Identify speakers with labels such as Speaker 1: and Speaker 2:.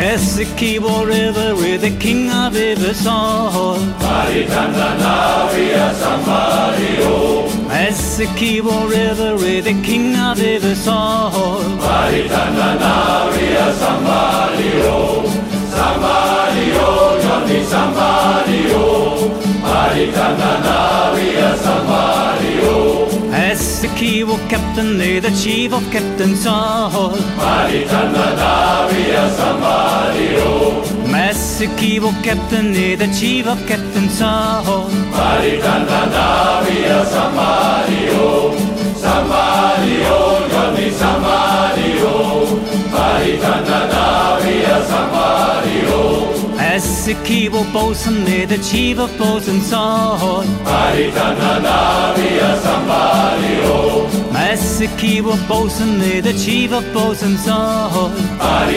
Speaker 1: Essequibo River, we're the king of rivers all.
Speaker 2: Maritananaria Samario.
Speaker 1: Essequibo River, we're the king of rivers all.
Speaker 2: Maritananaria Samario. Samario, Johnny Samario. Maritananaria Samario.
Speaker 1: Essequibo captain, they the chief of captains all.
Speaker 2: Maritananaria Samario.
Speaker 1: Essequibo captain, they the chief of captains all.
Speaker 2: Maritananaria Samario. Samario, Johnny Samario. Maritananaria Samario.
Speaker 1: Essequibo bosun, they the chief of bosuns all.
Speaker 2: Maritananaria Samario.
Speaker 1: Essequibo bosun, they the chief of bosuns all.